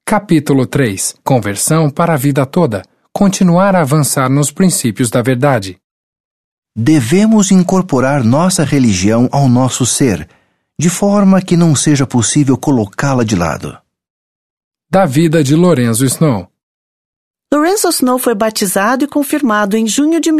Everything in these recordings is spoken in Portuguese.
Capítulo 3. Conversão para a vida toda. Continuar a avançar nos princípios da verdade. Devemos incorporar nossa religião ao nosso ser, de forma que não seja possível colocá-la de lado. Da vida de Lorenzo Snow. Lorenzo Snow foi batizado e confirmado em junho de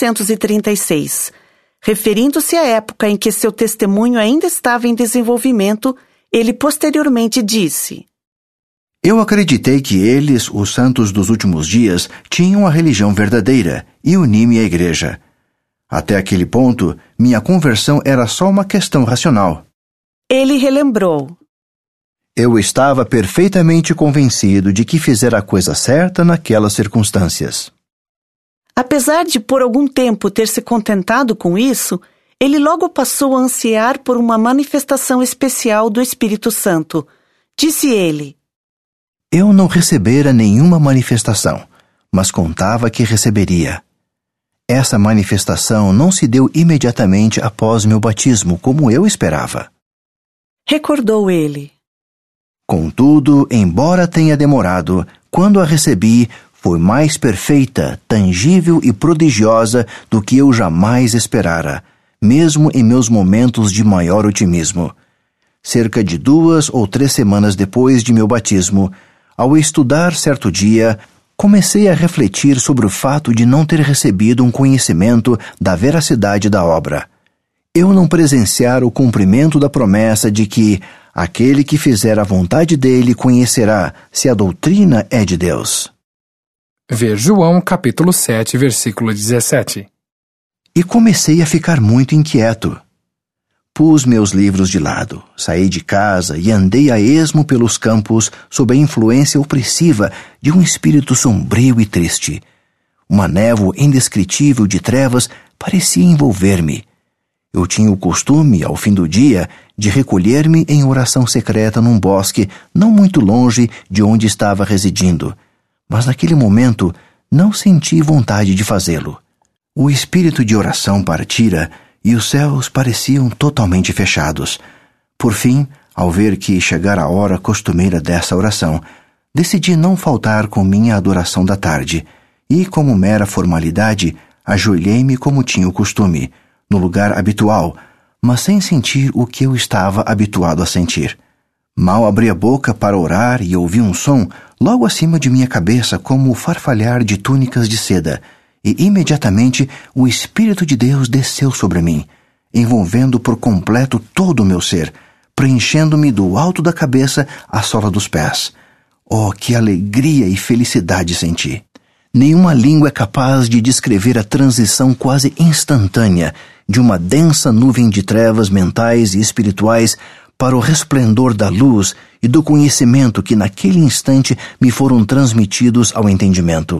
1836. Referindo-se à época em que seu testemunho ainda estava em desenvolvimento, ele posteriormente disse: Eu acreditei que eles, os santos dos últimos dias, tinham a religião verdadeira e uni-me à igreja. Até aquele ponto, minha conversão era só uma questão racional. Ele relembrou: Eu estava perfeitamente convencido de que fizera a coisa certa naquelas circunstâncias. Apesar de por algum tempo ter se contentado com isso, ele logo passou a ansiar por uma manifestação especial do Espírito Santo. Disse ele: Eu não recebera nenhuma manifestação, mas contava que receberia. Essa manifestação não se deu imediatamente após meu batismo, como eu esperava. Recordou ele. Contudo, embora tenha demorado, quando a recebi, foi mais perfeita, tangível e prodigiosa do que eu jamais esperara, mesmo em meus momentos de maior otimismo. Cerca de 2 ou 3 semanas depois de meu batismo, ao estudar certo dia, comecei a refletir sobre o fato de não ter recebido um conhecimento da veracidade da obra. Eu não presenciara o cumprimento da promessa de que aquele que fizer a vontade dele conhecerá se a doutrina é de Deus. Ver João capítulo 7, versículo 17. E comecei a ficar muito inquieto. Pus meus livros de lado, saí de casa e andei a esmo pelos campos sob a influência opressiva de um espírito sombrio e triste. Uma névoa indescritível de trevas parecia envolver-me. Eu tinha o costume, ao fim do dia, de recolher-me em oração secreta num bosque não muito longe de onde estava residindo. Mas naquele momento não senti vontade de fazê-lo. O espírito de oração partira e os céus pareciam totalmente fechados. Por fim, ao ver que chegara a hora costumeira dessa oração, decidi não faltar com minha adoração da tarde e, como mera formalidade, ajoelhei-me como tinha o costume, no lugar habitual, mas sem sentir o que eu estava habituado a sentir. Mal abri a boca para orar e ouvi um som logo acima de minha cabeça como o farfalhar de túnicas de seda, e imediatamente o Espírito de Deus desceu sobre mim, envolvendo por completo todo o meu ser, preenchendo-me do alto da cabeça à sola dos pés. Oh, que alegria e felicidade senti! Nenhuma língua é capaz de descrever a transição quase instantânea de uma densa nuvem de trevas mentais e espirituais para o resplendor da luz e do conhecimento que naquele instante me foram transmitidos ao entendimento.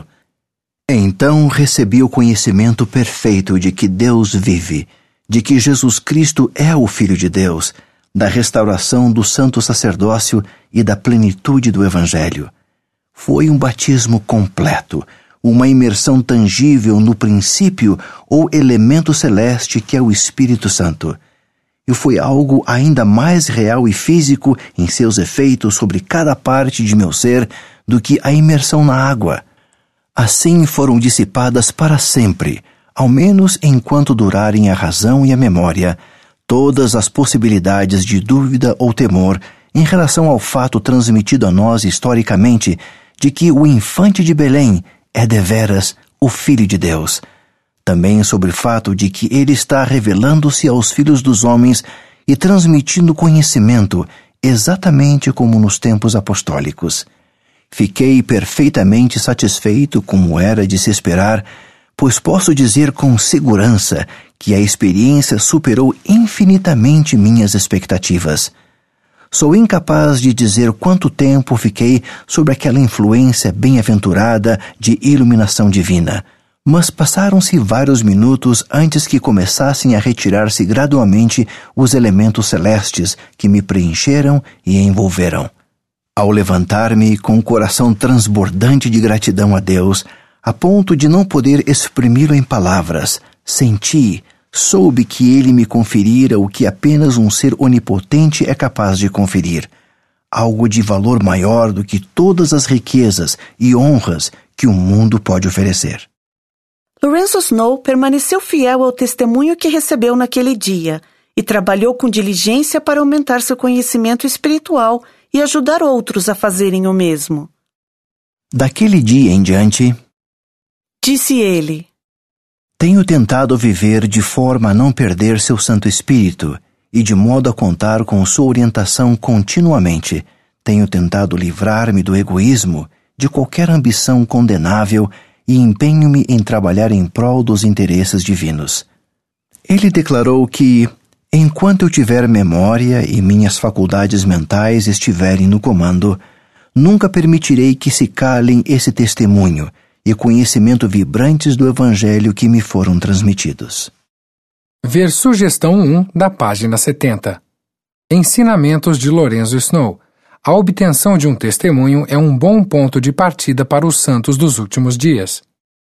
Então recebi o conhecimento perfeito de que Deus vive, de que Jesus Cristo é o Filho de Deus, da restauração do santo sacerdócio e da plenitude do Evangelho. Foi um batismo completo, uma imersão tangível no princípio ou elemento celeste que é o Espírito Santo. E foi algo ainda mais real e físico em seus efeitos sobre cada parte de meu ser do que a imersão na água. Assim foram dissipadas para sempre, ao menos enquanto durarem a razão e a memória, todas as possibilidades de dúvida ou temor em relação ao fato transmitido a nós historicamente de que o infante de Belém é deveras o Filho de Deus. Também sobre o fato de que ele está revelando-se aos filhos dos homens e transmitindo conhecimento exatamente como nos tempos apostólicos. Fiquei perfeitamente satisfeito, como era de se esperar, pois posso dizer com segurança que a experiência superou infinitamente minhas expectativas. Sou incapaz de dizer quanto tempo fiquei sob aquela influência bem-aventurada de iluminação divina, mas passaram-se vários minutos antes que começassem a retirar-se gradualmente os elementos celestes que me preencheram e envolveram. Ao levantar-me com o coração transbordante de gratidão a Deus, a ponto de não poder exprimi-lo em palavras, soube que ele me conferira o que apenas um ser onipotente é capaz de conferir: algo de valor maior do que todas as riquezas e honras que o mundo pode oferecer. Lorenzo Snow permaneceu fiel ao testemunho que recebeu naquele dia e trabalhou com diligência para aumentar seu conhecimento espiritual e ajudar outros a fazerem o mesmo. Daquele dia em diante, disse ele, tenho tentado viver de forma a não perder seu Santo Espírito e de modo a contar com sua orientação continuamente. Tenho tentado livrar-me do egoísmo, de qualquer ambição condenável e empenho-me em trabalhar em prol dos interesses divinos. Ele declarou que, enquanto eu tiver memória e minhas faculdades mentais estiverem no comando, nunca permitirei que se calem esse testemunho e conhecimento vibrantes do Evangelho que me foram transmitidos. Ver sugestão 1 da página 70. Ensinamentos de Lorenzo Snow. A obtenção de um testemunho é um bom ponto de partida para os santos dos últimos dias.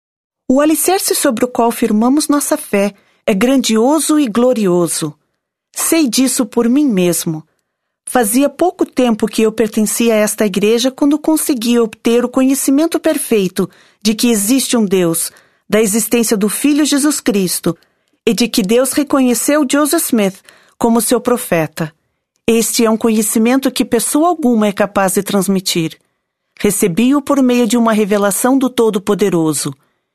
O alicerce sobre o qual firmamos nossa fé é grandioso e glorioso. Sei disso por mim mesmo. Fazia pouco tempo que eu pertencia a esta igreja quando consegui obter o conhecimento perfeito de que existe um Deus, da existência do Filho Jesus Cristo e de que Deus reconheceu Joseph Smith como seu profeta. Este é um conhecimento que pessoa alguma é capaz de transmitir. Recebi-o por meio de uma revelação do Todo-Poderoso.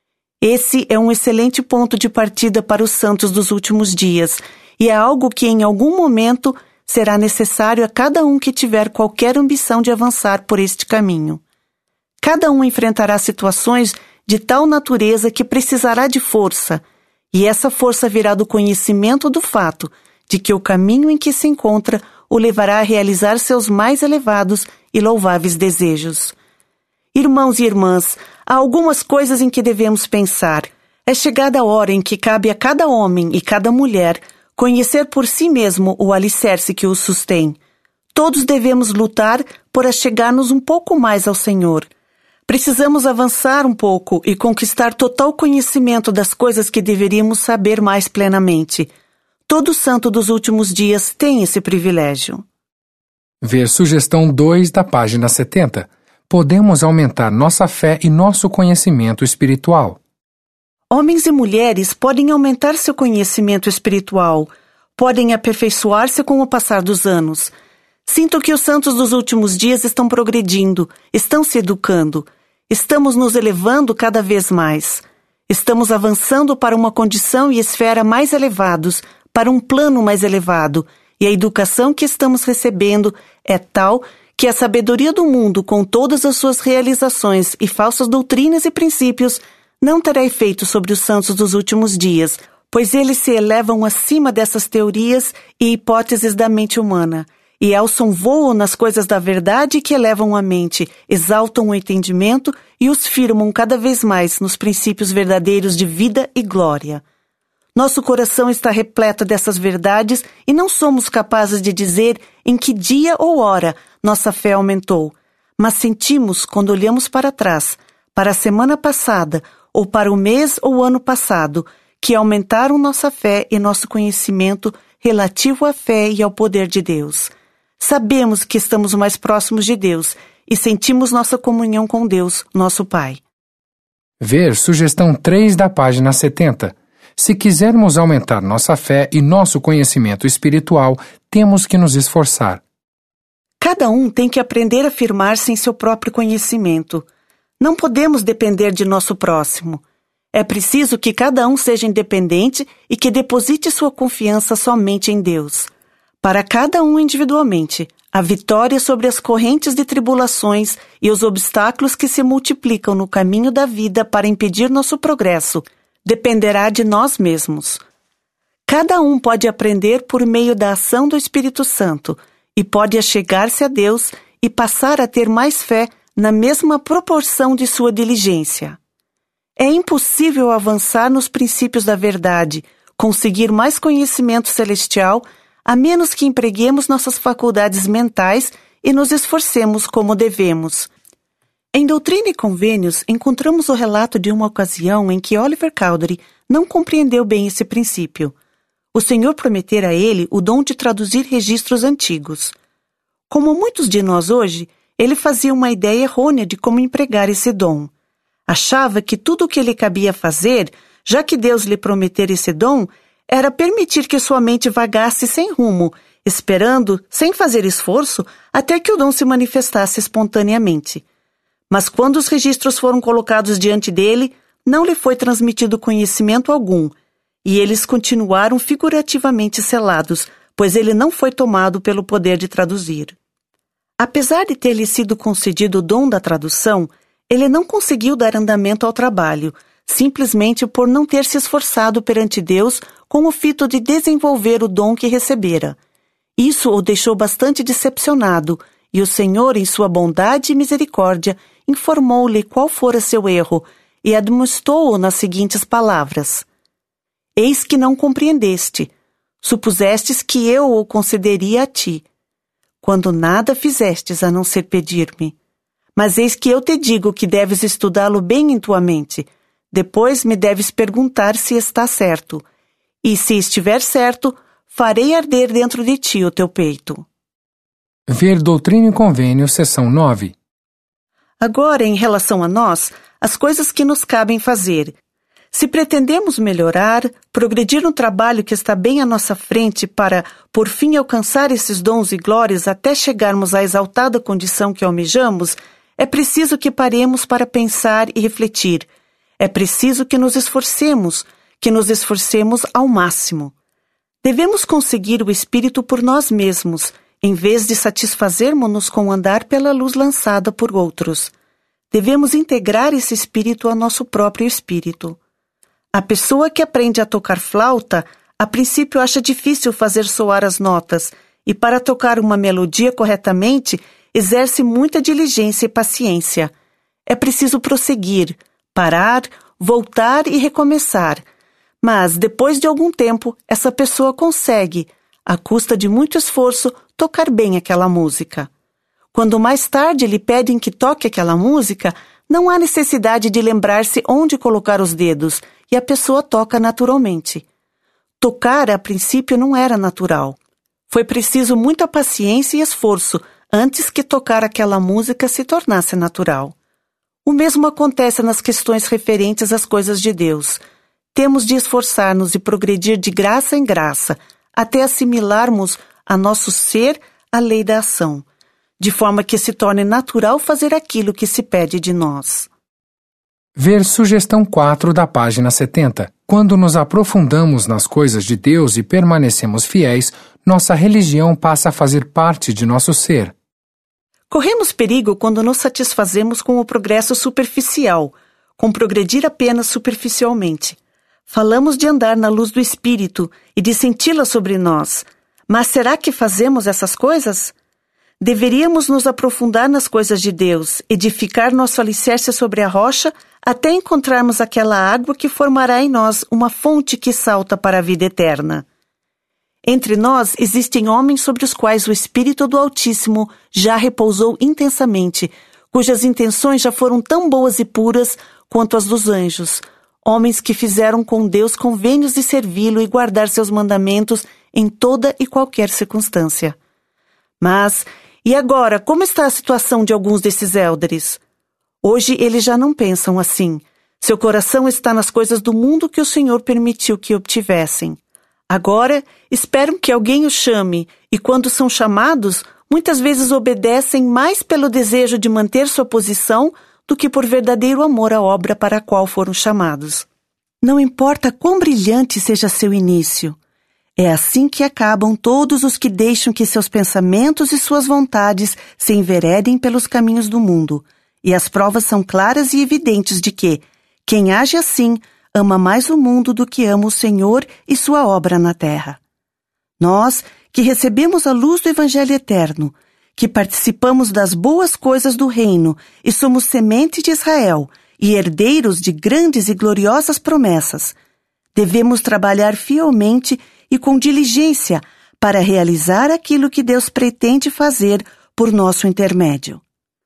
Esse é um excelente ponto de partida para os santos dos últimos dias e é algo que em algum momento será necessário a cada um que tiver qualquer ambição de avançar por este caminho. Cada um enfrentará situações de tal natureza que precisará de força, e essa força virá do conhecimento do fato de que o caminho em que se encontra o levará a realizar seus mais elevados e louváveis desejos. Irmãos e irmãs, há algumas coisas em que devemos pensar. É chegada a hora em que cabe a cada homem e cada mulher conhecer por si mesmo o alicerce que os sustém. Todos devemos lutar por achegar-nos um pouco mais ao Senhor. Precisamos avançar um pouco e conquistar total conhecimento das coisas que deveríamos saber mais plenamente. Todo santo dos últimos dias tem esse privilégio. Ver sugestão 2 da página 70. Podemos aumentar nossa fé e nosso conhecimento espiritual. Homens e mulheres podem aumentar seu conhecimento espiritual, podem aperfeiçoar-se com o passar dos anos. Sinto que os santos dos últimos dias estão progredindo, estão se educando, estamos nos elevando cada vez mais. Estamos avançando para uma condição e esfera mais elevados, para um plano mais elevado, e a educação que estamos recebendo é tal que a sabedoria do mundo, com todas as suas realizações e falsas doutrinas e princípios, não terá efeito sobre os santos dos últimos dias, pois eles se elevam acima dessas teorias e hipóteses da mente humana, e alçam voo nas coisas da verdade que elevam a mente, exaltam o entendimento e os firmam cada vez mais nos princípios verdadeiros de vida e glória. Nosso coração está repleto dessas verdades e não somos capazes de dizer em que dia ou hora nossa fé aumentou, mas sentimos quando olhamos para trás, para a semana passada ou para o mês ou ano passado, que aumentaram nossa fé e nosso conhecimento relativo à fé e ao poder de Deus. Sabemos que estamos mais próximos de Deus e sentimos nossa comunhão com Deus, nosso Pai. Ver sugestão 3 da página 70. Se quisermos aumentar nossa fé e nosso conhecimento espiritual, temos que nos esforçar. Cada um tem que aprender a firmar-se em seu próprio conhecimento. Não podemos depender de nosso próximo. É preciso que cada um seja independente e que deposite sua confiança somente em Deus. Para cada um individualmente, a vitória sobre as correntes de tribulações e os obstáculos que se multiplicam no caminho da vida para impedir nosso progresso dependerá de nós mesmos. Cada um pode aprender por meio da ação do Espírito Santo e pode achegar-se a Deus e passar a ter mais fé na mesma proporção de sua diligência. É impossível avançar nos princípios da verdade, conseguir mais conhecimento celestial, a menos que empreguemos nossas faculdades mentais e nos esforcemos como devemos. Em Doutrina e Convênios, encontramos o relato de uma ocasião em que Oliver Cowdery não compreendeu bem esse princípio. O Senhor prometera a ele o dom de traduzir registros antigos. Como muitos de nós hoje, ele fazia uma ideia errônea de como empregar esse dom. Achava que tudo o que lhe cabia fazer, já que Deus lhe prometera esse dom, era permitir que sua mente vagasse sem rumo, esperando, sem fazer esforço, até que o dom se manifestasse espontaneamente. Mas quando os registros foram colocados diante dele, não lhe foi transmitido conhecimento algum, e eles continuaram figurativamente selados, pois ele não foi tomado pelo poder de traduzir. Apesar de ter-lhe sido concedido o dom da tradução, ele não conseguiu dar andamento ao trabalho, simplesmente por não ter se esforçado perante Deus com o fito de desenvolver o dom que recebera. Isso o deixou bastante decepcionado, e o Senhor, em sua bondade e misericórdia, informou-lhe qual fora seu erro, e admoestou-o nas seguintes palavras: Eis que não compreendeste, supusestes que eu o concederia a ti, quando nada fizestes a não ser pedir-me. Mas eis que eu te digo que deves estudá-lo bem em tua mente. Depois me deves perguntar se está certo. E se estiver certo, farei arder dentro de ti o teu peito. Ver Doutrina e Convênio, seção 9. Agora, em relação a nós, as coisas que nos cabem fazer. Se pretendemos melhorar, progredir no trabalho que está bem à nossa frente para, por fim, alcançar esses dons e glórias até chegarmos à exaltada condição que almejamos, é preciso que paremos para pensar e refletir. É preciso que nos esforcemos ao máximo. Devemos conseguir o Espírito por nós mesmos, em vez de satisfazermos-nos com andar pela luz lançada por outros. Devemos integrar esse Espírito ao nosso próprio espírito. A pessoa que aprende a tocar flauta, a princípio acha difícil fazer soar as notas, e para tocar uma melodia corretamente, exerce muita diligência e paciência. É preciso prosseguir, parar, voltar e recomeçar. Mas, depois de algum tempo, essa pessoa consegue, à custa de muito esforço, tocar bem aquela música. Quando mais tarde lhe pedem que toque aquela música, não há necessidade de lembrar-se onde colocar os dedos, e a pessoa toca naturalmente. Tocar, a princípio, não era natural. Foi preciso muita paciência e esforço antes que tocar aquela música se tornasse natural. O mesmo acontece nas questões referentes às coisas de Deus. Temos de esforçar-nos e progredir de graça em graça, até assimilarmos a nosso ser a lei da ação, de forma que se torne natural fazer aquilo que se pede de nós. Ver sugestão 4 da página 70. Quando nos aprofundamos nas coisas de Deus e permanecemos fiéis, nossa religião passa a fazer parte de nosso ser. Corremos perigo quando nos satisfazemos com o progresso superficial, com progredir apenas superficialmente. Falamos de andar na luz do Espírito e de senti-la sobre nós. Mas será que fazemos essas coisas? Deveríamos nos aprofundar nas coisas de Deus, edificar nosso alicerce sobre a rocha, até encontrarmos aquela água que formará em nós uma fonte que salta para a vida eterna. Entre nós existem homens sobre os quais o Espírito do Altíssimo já repousou intensamente, cujas intenções já foram tão boas e puras quanto as dos anjos, homens que fizeram com Deus convênios de servi-lo e guardar seus mandamentos em toda e qualquer circunstância. Mas, e agora, como está a situação de alguns desses élderes? Hoje eles já não pensam assim. Seu coração está nas coisas do mundo que o Senhor permitiu que obtivessem. Agora, esperam que alguém os chame, e quando são chamados, muitas vezes obedecem mais pelo desejo de manter sua posição do que por verdadeiro amor à obra para a qual foram chamados. Não importa quão brilhante seja seu início, é assim que acabam todos os que deixam que seus pensamentos e suas vontades se enveredem pelos caminhos do mundo, e as provas são claras e evidentes de que, quem age assim, ama mais o mundo do que ama o Senhor e sua obra na terra. Nós, que recebemos a luz do Evangelho eterno, que participamos das boas coisas do reino e somos semente de Israel e herdeiros de grandes e gloriosas promessas, devemos trabalhar fielmente e com diligência para realizar aquilo que Deus pretende fazer por nosso intermédio.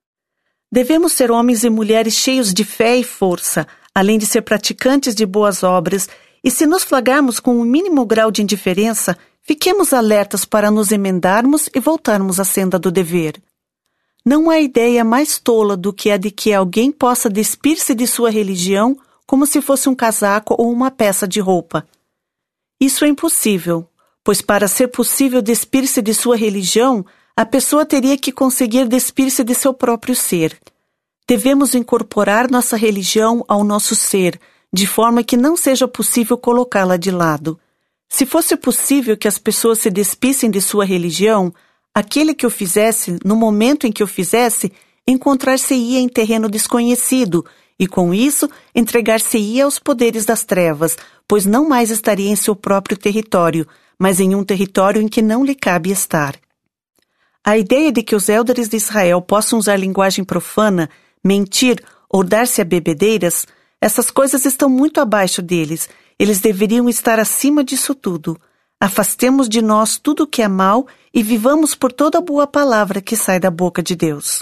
Devemos ser homens e mulheres cheios de fé e força, além de ser praticantes de boas obras, e se nos flagrarmos com o mínimo grau de indiferença, Fiquemos alertas para nos emendarmos e voltarmos à senda do dever. Não há ideia mais tola do que a de que alguém possa despir-se de sua religião como se fosse um casaco ou uma peça de roupa. Isso é impossível, pois para ser possível despir-se de sua religião, a pessoa teria que conseguir despir-se de seu próprio ser. Devemos incorporar nossa religião ao nosso ser, de forma que não seja possível colocá-la de lado. Se fosse possível que as pessoas se despissem de sua religião, aquele que o fizesse, no momento em que o fizesse, encontrar-se-ia em terreno desconhecido e, com isso, entregar-se-ia aos poderes das trevas, pois não mais estaria em seu próprio território, mas em um território em que não lhe cabe estar. A ideia de que os élderes de Israel possam usar linguagem profana, mentir ou dar-se a bebedeiras, essas coisas estão muito abaixo deles. Eles deveriam estar acima disso tudo. Afastemos de nós tudo o que é mal e vivamos por toda a boa palavra que sai da boca de Deus.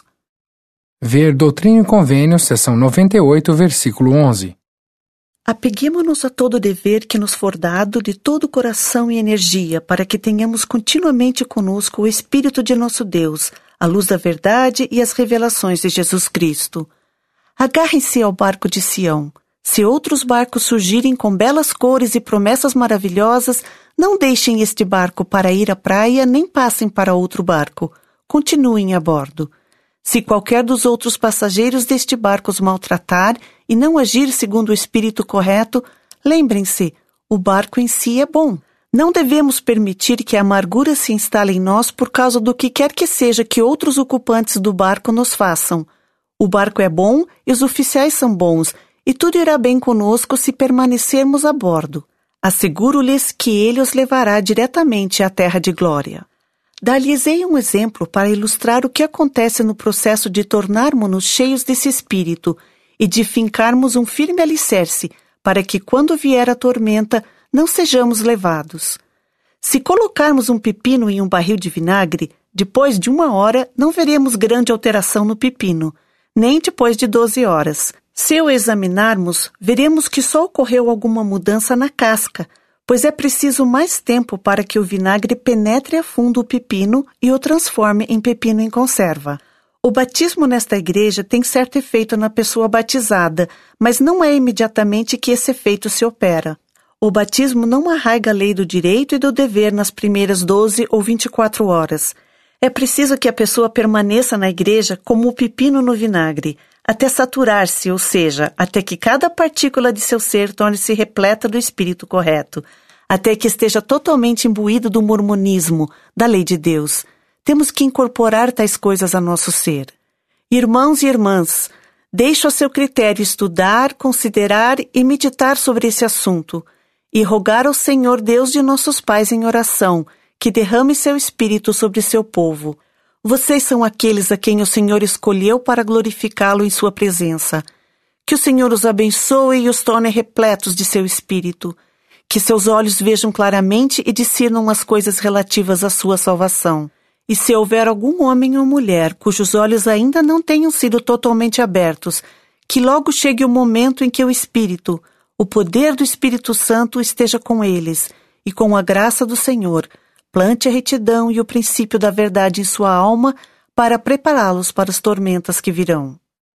Ver Doutrina e Convênios, seção 98, versículo 11. Apeguemo-nos a todo o dever que nos for dado de todo o coração e energia, para que tenhamos continuamente conosco o Espírito de nosso Deus, a luz da verdade e as revelações de Jesus Cristo. Agarrem-se ao barco de Sião. Se outros barcos surgirem com belas cores e promessas maravilhosas, não deixem este barco para ir à praia, nem passem para outro barco. Continuem a bordo. Se qualquer dos outros passageiros deste barco os maltratar e não agir segundo o espírito correto, lembrem-se, o barco em si é bom. Não devemos permitir que a amargura se instale em nós por causa do que quer que seja que outros ocupantes do barco nos façam. O barco é bom e os oficiais são bons, e tudo irá bem conosco se permanecermos a bordo. Asseguro-lhes que ele os levará diretamente à terra de glória. Dar-lhes-ei um exemplo para ilustrar o que acontece no processo de tornarmos-nos cheios desse espírito e de fincarmos um firme alicerce para que, quando vier a tormenta, não sejamos levados. Se colocarmos um pepino em um barril de vinagre, depois de 1 hora não veremos grande alteração no pepino, nem depois de 12 horas. Se o examinarmos, veremos que só ocorreu alguma mudança na casca, pois é preciso mais tempo para que o vinagre penetre a fundo o pepino e o transforme em pepino em conserva. O batismo nesta igreja tem certo efeito na pessoa batizada, mas não é imediatamente que esse efeito se opera. O batismo não arraiga a lei do direito e do dever nas primeiras 12 ou 24 horas. É preciso que a pessoa permaneça na igreja como o pepino no vinagre, até saturar-se, ou seja, até que cada partícula de seu ser torne-se repleta do espírito correto, até que esteja totalmente imbuído do mormonismo, da lei de Deus. Temos que incorporar tais coisas a nosso ser. Irmãos e irmãs, deixo a seu critério estudar, considerar e meditar sobre esse assunto, e rogar ao Senhor Deus de nossos pais em oração, que derrame seu espírito sobre seu povo. Vocês são aqueles a quem o Senhor escolheu para glorificá-lo em sua presença. Que o Senhor os abençoe e os torne repletos de seu espírito. Que seus olhos vejam claramente e discernam as coisas relativas à sua salvação. E se houver algum homem ou mulher cujos olhos ainda não tenham sido totalmente abertos, que logo chegue o momento em que o Espírito, o poder do Espírito Santo esteja com eles, e com a graça do Senhor, plante a retidão e o princípio da verdade em sua alma para prepará-los para as tormentas que virão.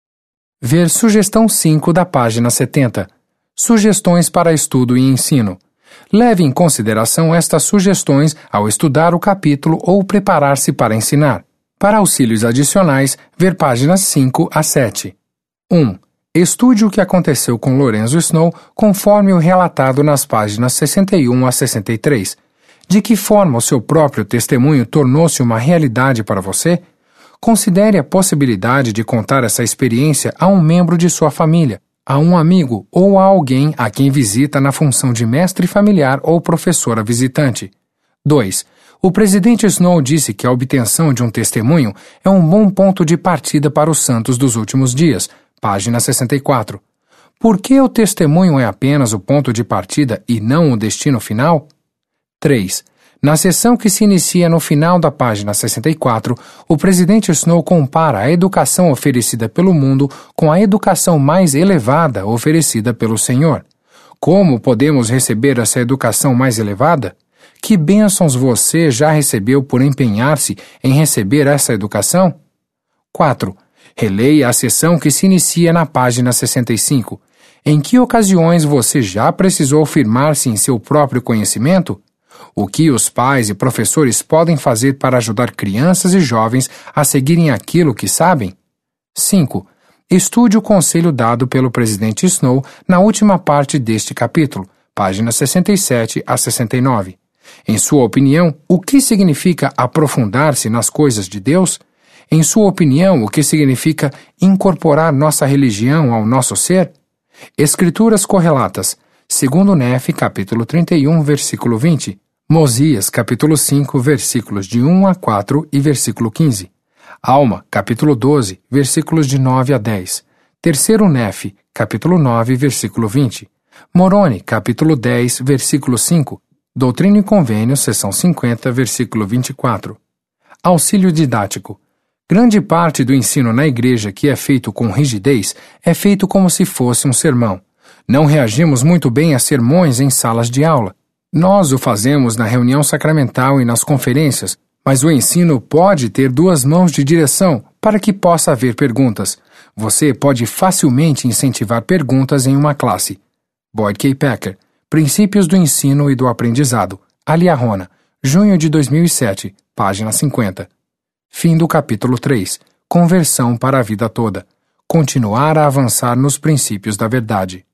Ver sugestão 5 da página 70. Sugestões para estudo e ensino. Leve em consideração estas sugestões ao estudar o capítulo ou preparar-se para ensinar. Para auxílios adicionais, ver páginas 5 a 7. 1. Estude o que aconteceu com Lorenzo Snow conforme o relatado nas páginas 61 a 63. De que forma o seu próprio testemunho tornou-se uma realidade para você? Considere a possibilidade de contar essa experiência a um membro de sua família, a um amigo ou a alguém a quem visita na função de mestre familiar ou professora visitante. 2. O presidente Snow disse que a obtenção de um testemunho é um bom ponto de partida para os santos dos últimos dias, página 64. Por que o testemunho é apenas o ponto de partida e não o destino final? 3. Na seção que se inicia no final da página 64, o presidente Snow compara a educação oferecida pelo mundo com a educação mais elevada oferecida pelo Senhor. Como podemos receber essa educação mais elevada? Que bênçãos você já recebeu por empenhar-se em receber essa educação? 4. Releia a seção que se inicia na página 65. Em que ocasiões você já precisou firmar-se em seu próprio conhecimento? O que os pais e professores podem fazer para ajudar crianças e jovens a seguirem aquilo que sabem? 5. Estude o conselho dado pelo presidente Snow na última parte deste capítulo, páginas 67 a 69. Em sua opinião, o que significa aprofundar-se nas coisas de Deus? Em sua opinião, o que significa incorporar nossa religião ao nosso ser? Escrituras correlatas. 2 Nefe, capítulo 31, versículo 20. Mosias, capítulo 5, versículos de 1 a 4 e versículo 15. Alma, capítulo 12, versículos de 9 a 10. 3 Nefe, capítulo 9, versículo 20. Moroni, capítulo 10, versículo 5. Doutrina e Convênios, seção 50, versículo 24. Auxílio didático. Grande parte do ensino na igreja que é feito com rigidez é feito como se fosse um sermão. Não reagimos muito bem a sermões em salas de aula. Nós o fazemos na reunião sacramental e nas conferências, mas o ensino pode ter duas mãos de direção para que possa haver perguntas. Você pode facilmente incentivar perguntas em uma classe. Boyd K. Packer, Princípios do Ensino e do Aprendizado, Aliarona, junho de 2007, página 50. Fim do capítulo 3. Conversão para a vida toda. Continuar a avançar nos princípios da verdade.